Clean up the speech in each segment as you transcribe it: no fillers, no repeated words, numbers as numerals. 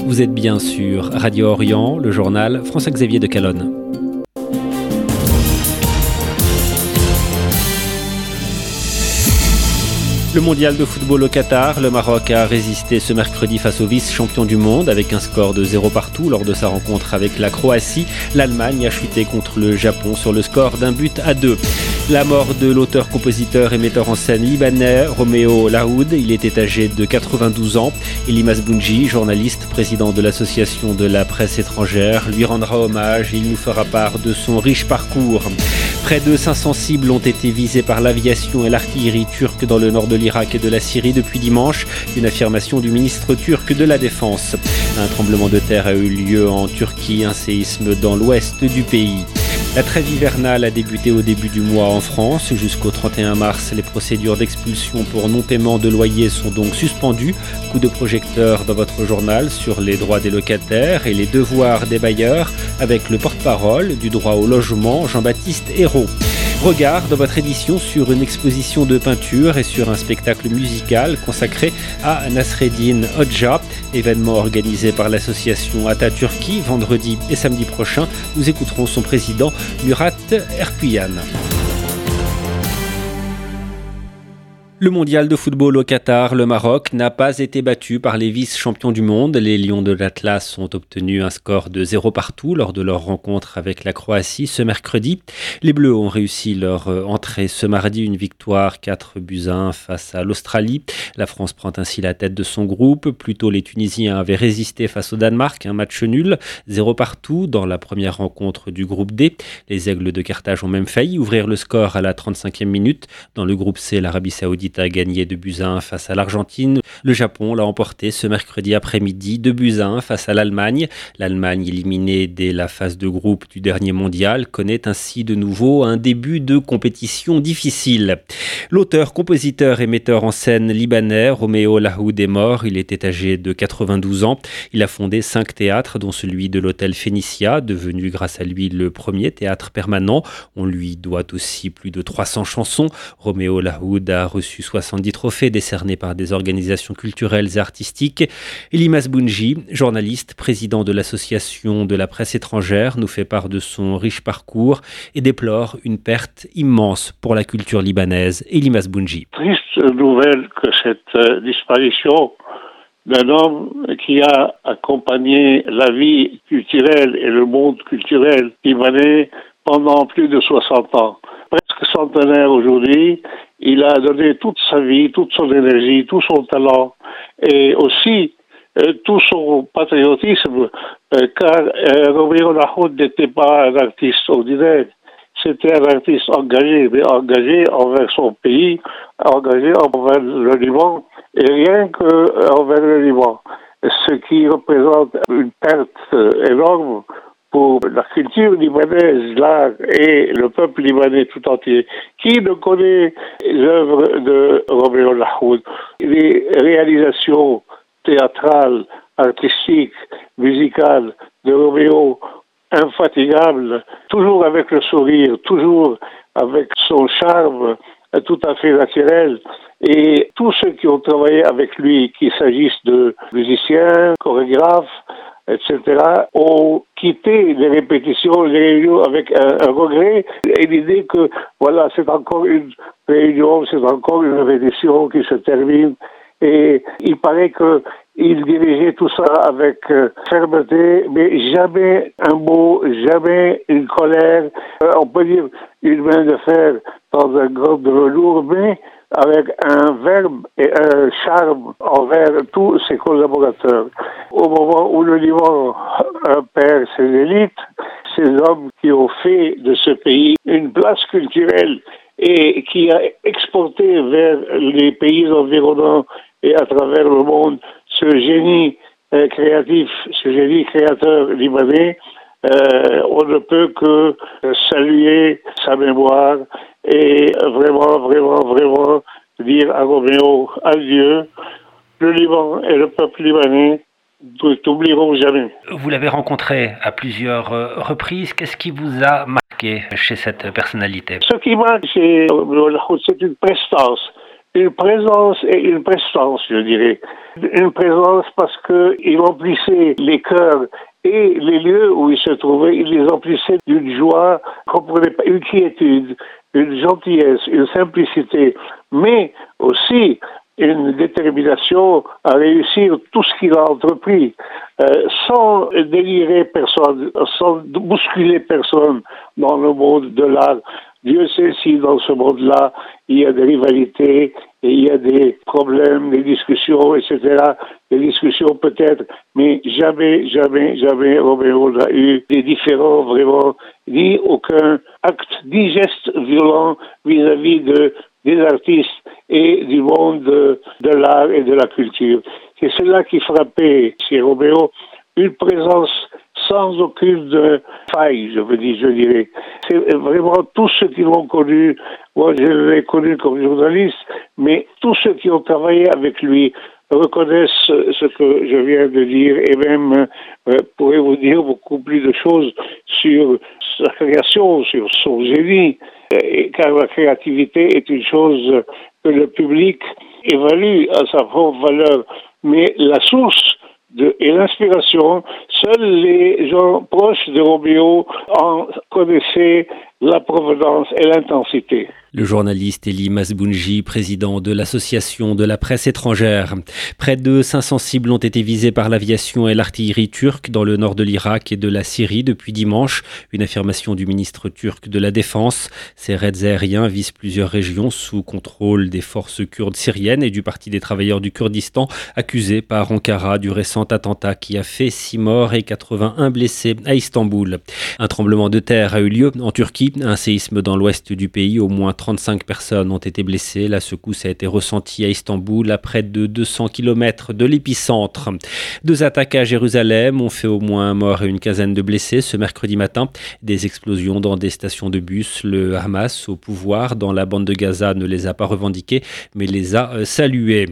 Vous êtes bien sur Radio Orient, le journal François-Xavier de Calonne. Le mondial de football au Qatar, le Maroc a résisté ce mercredi face au vice-champion du monde avec un score de 0 partout lors de sa rencontre avec la Croatie. L'Allemagne a chuté contre le Japon sur le score d'1-2. La mort de l'auteur, compositeur et metteur en scène libanais Roméo Lahoud. Il était âgé de 92 ans. Elie Masbounji, journaliste, président de l'association de la presse étrangère, lui rendra hommage et il nous fera part de son riche parcours. Près de 500 cibles ont été visées par l'aviation et l'artillerie turque dans le nord de l'Irak et de la Syrie depuis dimanche. Une affirmation du ministre turc de la Défense. Un tremblement de terre a eu lieu en Turquie, un séisme dans l'ouest du pays. La trêve hivernale a débuté au début du mois en France. Jusqu'au 31 mars, les procédures d'expulsion pour non-paiement de loyer sont donc suspendues. Coup de projecteur dans votre journal sur les droits des locataires et les devoirs des bailleurs avec le porte-parole du droit au logement, Jean-Baptiste Hérault. Regard dans votre édition sur une exposition de peinture et sur un spectacle musical consacré à Nasreddin Hoxha, événement organisé par l'association Atatürki vendredi et samedi prochain. Nous écouterons son président Murat Erkuyan. Le mondial de football au Qatar, le Maroc n'a pas été battu par les vice-champions du monde. Les Lions de l'Atlas ont obtenu un score de 0 partout lors de leur rencontre avec la Croatie ce mercredi. Les Bleus ont réussi leur entrée ce mardi, une victoire 4-1 face à l'Australie. La France prend ainsi la tête de son groupe. Plus tôt, les Tunisiens avaient résisté face au Danemark, un match nul, 0 partout dans la première rencontre du groupe D. Les Aigles de Carthage ont même failli ouvrir le score à la 35e minute. Dans le groupe C, l'Arabie Saoudite a gagné 2-1 face à l'Argentine. Le Japon l'a emporté ce mercredi après-midi 2-1 face à l'Allemagne. L'Allemagne, éliminée dès la phase de groupe du dernier mondial, connaît ainsi de nouveau un début de compétition difficile. L'auteur, compositeur et metteur en scène libanais Roméo Lahoud est mort. Il était âgé de 92 ans. Il a fondé 5 théâtres, dont celui de l'Hôtel Phénicia, devenu grâce à lui le premier théâtre permanent. On lui doit aussi plus de 300 chansons. Roméo Lahoud a reçu 70 trophées décernés par des organisations culturelles et artistiques. Elie Masbounji, journaliste, président de l'association de la presse étrangère, nous fait part de son riche parcours et déplore une perte immense pour la culture libanaise. Elie Masbounji. Triste nouvelle que cette disparition d'un homme qui a accompagné la vie culturelle et le monde culturel libanais pendant plus de 60 ans. Presque centenaire aujourd'hui, il a donné toute sa vie, toute son énergie, tout son talent et aussi tout son patriotisme, car Roméo Lahoud n'était pas un artiste ordinaire. C'était un artiste engagé, mais engagé envers son pays, engagé envers le Liban, et rien qu'envers le Liban. Ce qui représente une perte énorme pour la culture libanaise, l'art et le peuple libanais tout entier. Qui ne connaît l'œuvre de Roméo Lahoud? Les réalisations théâtrales, artistiques, musicales de Roméo, infatigables, toujours avec le sourire, toujours avec son charme tout à fait naturel. Et tous ceux qui ont travaillé avec lui, qu'il s'agisse de musiciens, chorégraphes, etc., ont quitté les répétitions, les réunions avec un regret et l'idée que, voilà, c'est encore une réunion, c'est encore une répétition qui se termine. Et il paraît qu'il dirigeait tout ça avec fermeté, mais jamais un mot, jamais une colère. On peut dire une main de fer dans un groupe de velours, mais avec un verbe et un charme envers tous ses collaborateurs. Au moment où le Liban perd ses élites, ces hommes qui ont fait de ce pays une place culturelle et qui a exporté vers les pays environnants et à travers le monde ce génie créatif, ce génie créateur libanais, on ne peut que saluer sa mémoire et vraiment dire à Roméo adieu. Le Liban et le peuple libanais ne t'oublieront jamais. Vous l'avez rencontré à plusieurs reprises. Qu'est-ce qui vous a marqué chez cette personnalité? Ce qui marque chez Roméo Lahoud, c'est une prestance, une présence et une prestance, je dirais. Une présence parce qu'il emplissait les cœurs et les lieux où il se trouvait, il les emplissait d'une joie, comprenez pas, une quiétude, une gentillesse, une simplicité, mais aussi une détermination à réussir tout ce qu'il a entrepris, sans délirer personne, sans bousculer personne dans le monde de l'art. Dieu sait si dans ce monde-là, il y a des rivalités, et il y a des problèmes, des discussions, etc. Des discussions peut-être, mais jamais, jamais, jamais Roméo n'a eu des différends vraiment, ni aucun acte, ni geste violent vis-à-vis des artistes et du monde de l'art et de la culture. C'est cela qui frappait chez Roméo, une présence sans aucune faille, je dirais. C'est vraiment tous ceux qui l'ont connu, moi je l'ai connu comme journaliste, mais tous ceux qui ont travaillé avec lui reconnaissent ce que je viens de dire et même pourraient vous dire beaucoup plus de choses sur sa création, sur son génie, car la créativité est une chose que le public évalue à sa propre valeur, mais la source et l'inspiration, seuls les gens proches de Roméo en connaissaient la provenance et l'intensité. Le journaliste Elie Masbounji, président de l'Association de la presse étrangère. Près de 500 cibles ont été visées par l'aviation et l'artillerie turque dans le nord de l'Irak et de la Syrie depuis dimanche. Une affirmation du ministre turc de la Défense. Ces raids aériens visent plusieurs régions sous contrôle des forces kurdes syriennes et du Parti des travailleurs du Kurdistan, accusé par Ankara du récent attentat qui a fait 6 morts et 81 blessés à Istanbul. Un tremblement de terre a eu lieu en Turquie, un séisme dans l'ouest du pays, au moins 35 personnes ont été blessées. La secousse a été ressentie à Istanbul, à près de 200 km de l'épicentre. 2 attaques à Jérusalem ont fait au moins un mort et une quinzaine de blessés ce mercredi matin. Des explosions dans des stations de bus. Le Hamas, au pouvoir dans la bande de Gaza, ne les a pas revendiquées, mais les a saluées.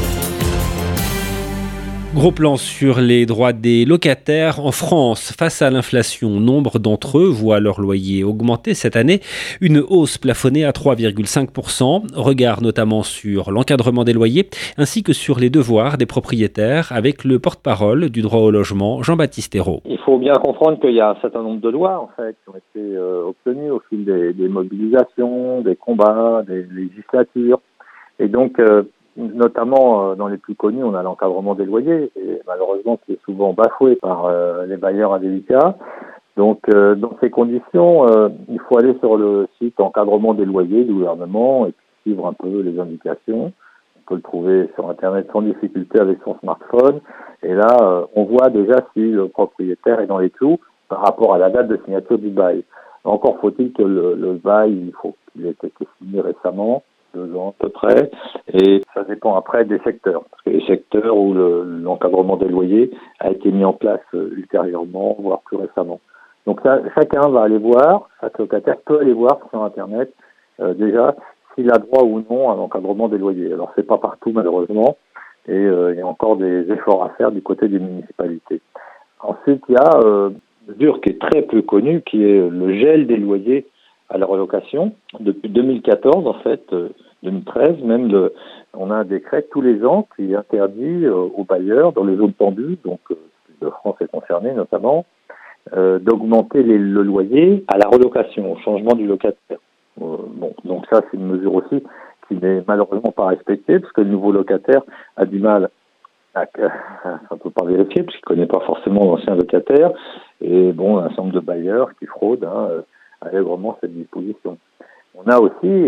Gros plan sur les droits des locataires en France. Face à l'inflation, nombre d'entre eux voient leur loyer augmenter cette année. Une hausse plafonnée à 3,5%. Regard notamment sur l'encadrement des loyers ainsi que sur les devoirs des propriétaires avec le porte-parole du droit au logement, Jean-Baptiste Ayrault. Il faut bien comprendre qu'il y a un certain nombre de lois en fait, qui ont été obtenues au fil des mobilisations, des combats, des législatures. Et donc, notamment dans les plus connus, on a l'encadrement des loyers, et malheureusement qui est souvent bafoué par les bailleurs indélicats. Donc dans ces conditions, il faut aller sur le site encadrement des loyers du gouvernement et suivre un peu les indications. On peut le trouver sur Internet sans difficulté avec son smartphone. Et là, on voit déjà si le propriétaire est dans les clous par rapport à la date de signature du bail. Encore faut-il que le bail, il faut qu'il ait été signé récemment, 2 ans à peu près, et ça dépend après des secteurs. Parce que les secteurs où l'encadrement des loyers a été mis en place ultérieurement, voire plus récemment. Donc ça, chacun va aller voir, chaque locataire peut aller voir sur Internet déjà s'il a droit ou non à l'encadrement des loyers. Alors c'est pas partout malheureusement, et il y a encore des efforts à faire du côté des municipalités. Ensuite, il y a une mesure qui est très peu connue, qui est le gel des loyers à la relocation. Depuis 2014, en fait, 2013, même, on a un décret tous les ans qui interdit aux bailleurs dans les zones tendues, donc de France est concernée notamment, d'augmenter le loyer à la relocation, au changement du locataire. Donc ça, c'est une mesure aussi qui n'est malheureusement pas respectée, parce que le nouveau locataire a du mal ça ne peut pas vérifier, parce qu'il ne connaît pas forcément l'ancien locataire, et un certain nombre de bailleurs qui fraudent allègrement cette disposition. On a aussi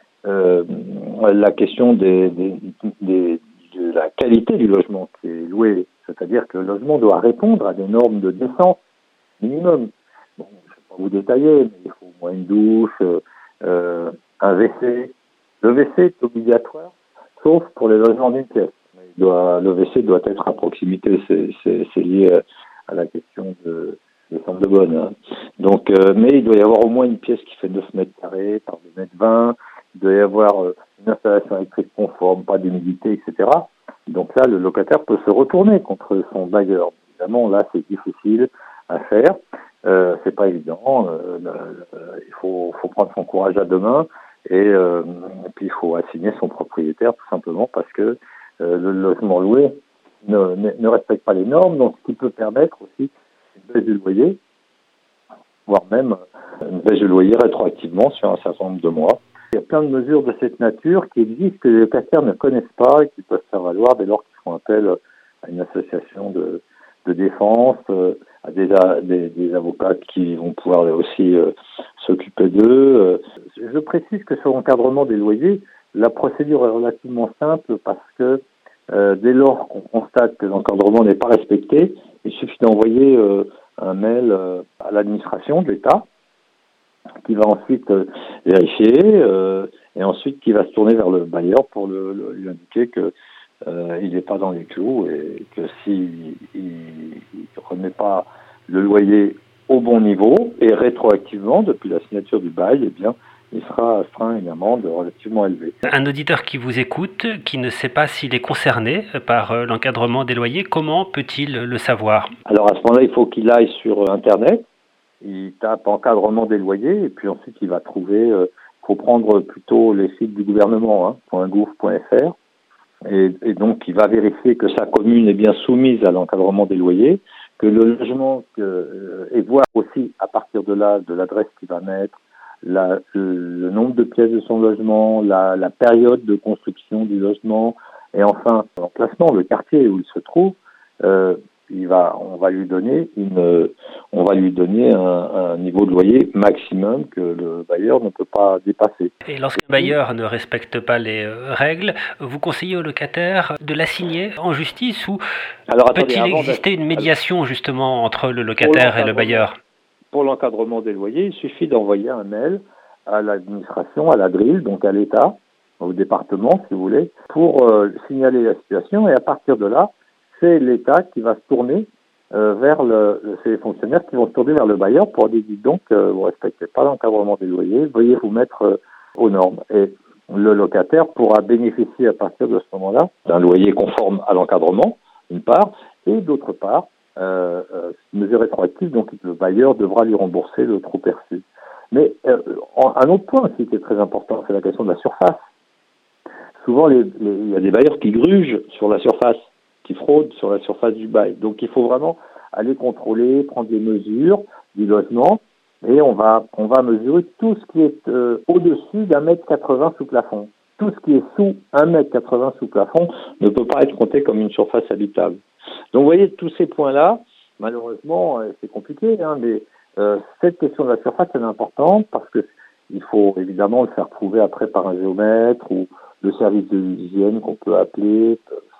la question de la qualité du logement qui est loué, c'est-à-dire que le logement doit répondre à des normes de décence minimum. Je ne vais pas vous détailler, mais il faut au moins une douche, un WC. Le WC est obligatoire, sauf pour les logements d'une pièce. Le WC doit être à proximité, c'est lié à la question des chambres de bonne. Hein. Donc, mais il doit y avoir au moins une pièce qui fait 9 mètres carrés par 2 mètres 20. Il doit y avoir une installation électrique conforme, pas d'humidité, etc. Donc là, le locataire peut se retourner contre son bailleur. Évidemment, là, c'est difficile à faire. C'est pas évident. Il faut prendre son courage à 2 mains. Et puis il faut assigner son propriétaire tout simplement parce que le logement loué ne respecte pas les normes, donc ce qui peut permettre aussi une baisse du loyer, voire même une baisse de loyer rétroactivement sur un certain nombre de mois. Il y a plein de mesures de cette nature qui existent que les locataires ne connaissent pas et qui peuvent faire valoir dès lors qu'ils font appel à une association de défense, à des avocats qui vont pouvoir aussi s'occuper d'eux. Je précise que sur l'encadrement des loyers, la procédure est relativement simple parce que dès lors qu'on constate que l'encadrement n'est pas respecté, il suffit d'envoyer un mail à l'administration de l'État qui va ensuite vérifier et ensuite qui va se tourner vers le bailleur pour lui indiquer que il n'est pas dans les clous et que s'il ne remet pas le loyer au bon niveau et rétroactivement depuis la signature du bail, eh bien, il sera astreint à une amende relativement élevée. Un auditeur qui vous écoute, qui ne sait pas s'il est concerné par l'encadrement des loyers, comment peut-il le savoir ? Alors à ce moment-là, il faut qu'il aille sur Internet, il tape encadrement des loyers et puis ensuite il va trouver, il faut prendre plutôt les sites du gouvernement, .gouv.fr. Et donc, il va vérifier que sa commune est bien soumise à l'encadrement des loyers, que le logement, et voir aussi à partir de là, de l'adresse qu'il va mettre, le nombre de pièces de son logement, la période de construction du logement, et enfin, l'emplacement, le quartier où il se trouve, on va lui donner un niveau de loyer maximum que le bailleur ne peut pas dépasser. Et lorsqu'un bailleur ne respecte pas les règles, vous conseillez au locataire de l'assigner en justice ou peut-il exister une médiation justement entre le locataire et le bailleur ? Pour l'encadrement des loyers, il suffit d'envoyer un mail à l'administration, à la DRIL, donc à l'État, au département si vous voulez, pour signaler la situation et à partir de là, c'est l'État qui va se tourner c'est les fonctionnaires qui vont se tourner vers le bailleur pour dire donc vous respectez pas l'encadrement des loyers, veuillez vous mettre aux normes. Et le locataire pourra bénéficier à partir de ce moment-là d'un loyer conforme à l'encadrement, d'une part, et d'autre part, une mesure rétroactive, donc le bailleur devra lui rembourser le trop perçu. Mais un autre point aussi qui est très important, c'est la question de la surface. Souvent, il y a des bailleurs qui grugent sur la surface, qui fraudent sur la surface du bail. Donc il faut vraiment aller contrôler, prendre des mesures du logement et on va mesurer tout ce qui est au-dessus d'1,80 m sous plafond. Tout ce qui est sous 1,80 m sous plafond ne peut pas être compté comme une surface habitable. Donc vous voyez, tous ces points-là, malheureusement, c'est compliqué, mais cette question de la surface est importante parce que il faut évidemment le faire prouver après par un géomètre ou le service de l'hygiène qu'on peut appeler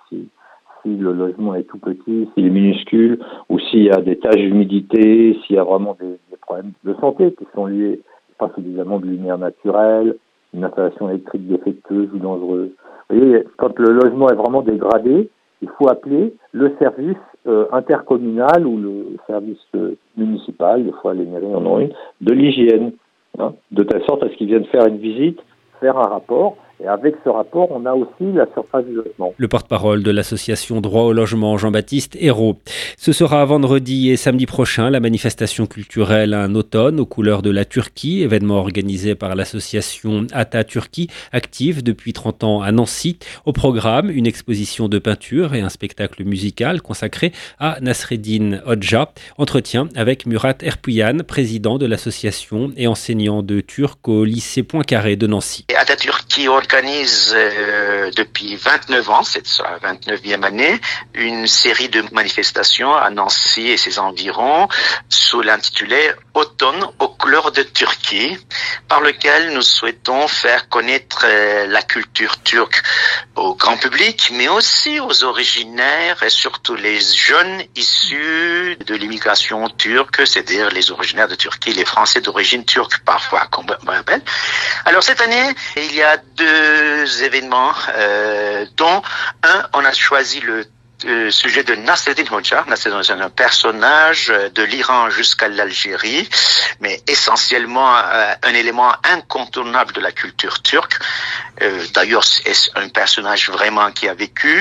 si le logement est tout petit, s'il est minuscule, ou s'il y a des taches d'humidité, s'il y a vraiment des problèmes de santé qui sont liés, pas suffisamment de lumière naturelle, une installation électrique défectueuse ou dangereuse. Vous voyez, quand le logement est vraiment dégradé, il faut appeler le service intercommunal ou le service municipal, des fois les mairies en ont une, de l'hygiène, de telle sorte à ce qu'ils viennent faire une visite, faire un rapport. Et avec ce rapport, on a aussi la surface du logement. Le porte-parole de l'association Droit au logement, Jean-Baptiste Hérault. Ce sera vendredi et samedi prochain la manifestation culturelle Un automne aux couleurs de la Turquie, événement organisé par l'association Ata Turquie, active depuis 30 ans à Nancy. Au programme, une exposition de peinture et un spectacle musical consacré à Nasreddin Hoxha. Entretien avec Murat Erpuyan, président de l'association et enseignant de turc au lycée Poincaré de Nancy. Ata Turquie organise depuis 29 ans, c'est sa 29e année, une série de manifestations à Nancy et ses environs sous l'intitulé « Automne aux couleurs de Turquie », par lequel nous souhaitons faire connaître la culture turque au grand public, mais aussi aux originaires et surtout les jeunes issus de l'immigration turque, c'est-à-dire les originaires de Turquie, les Français d'origine turque parfois, comme on appelle. Alors cette année, il y a deux événements, dont un, on a choisi le sujet de Nasreddin Hoxha. Nasreddin est un personnage de l'Iran jusqu'à l'Algérie, mais essentiellement un élément incontournable de la culture turque. D'ailleurs, c'est un personnage vraiment qui a vécu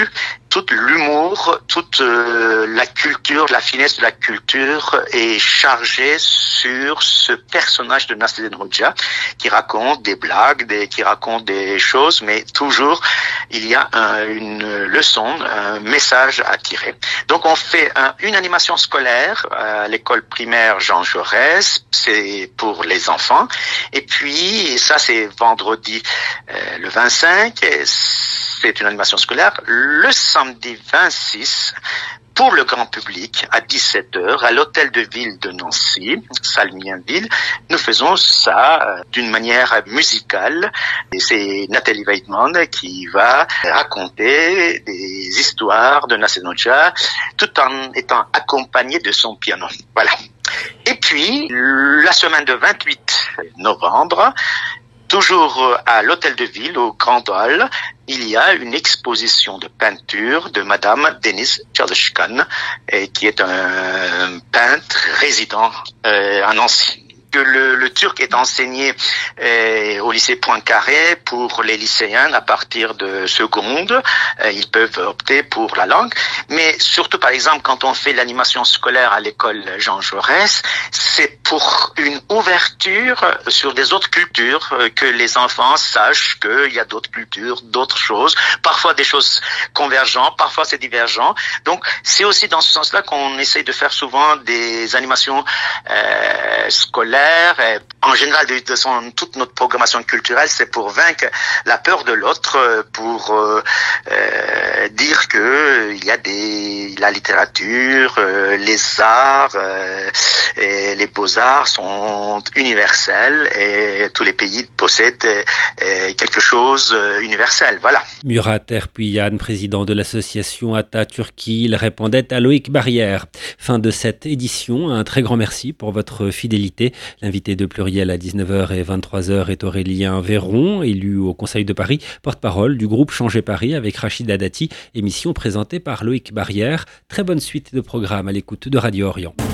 tout l'humour, toute la culture, la finesse de la culture est chargée sur ce personnage de Nasreddin Hoxha qui raconte des blagues, qui raconte des choses, mais toujours il y a une leçon, un message à tirer. Donc on fait une animation scolaire à l'école primaire Jean Jaurès, c'est pour les enfants, et puis ça c'est vendredi le 25, c'est une animation scolaire. Le samedi 26, pour le grand public, à 17h, à l'hôtel de ville de Nancy, salle Mienville, nous faisons ça d'une manière musicale. Et c'est Nathalie Weidman qui va raconter des histoires de Nasreddin Hoxha, tout en étant accompagnée de son piano. Voilà. Et puis, la semaine de 28 novembre, toujours à l'hôtel de ville, au Grand Hall, il y a une exposition de peinture de Madame Deniz Çalışkan, qui est un peintre résident à Nancy. Le turc est enseigné au lycée Poincaré pour les lycéens à partir de seconde. Ils peuvent opter pour la langue. Mais surtout, par exemple, quand on fait l'animation scolaire à l'école Jean Jaurès, c'est pour une ouverture sur des autres cultures, que les enfants sachent qu'il y a d'autres cultures, d'autres choses, parfois des choses convergentes, parfois c'est divergent. Donc, c'est aussi dans ce sens-là qu'on essaye de faire souvent des animations scolaires. En général, toute notre programmation culturelle, c'est pour vaincre la peur de l'autre, pour dire que il y a la littérature, les arts, et les beaux-arts sont universels et tous les pays possèdent quelque chose universel. Voilà. Murat Erpuyan, président de l'association Ata Turquie, il répondait à Loïc Barrière. Fin de cette édition. Un très grand merci pour votre fidélité. L'invité de Pluriel à 19h et 23h est Aurélien Véron, élu au Conseil de Paris, porte-parole du groupe Changer Paris avec Rachida Dati, émission présentée par Loïc Barrière. Très bonne suite de programme à l'écoute de Radio Orient.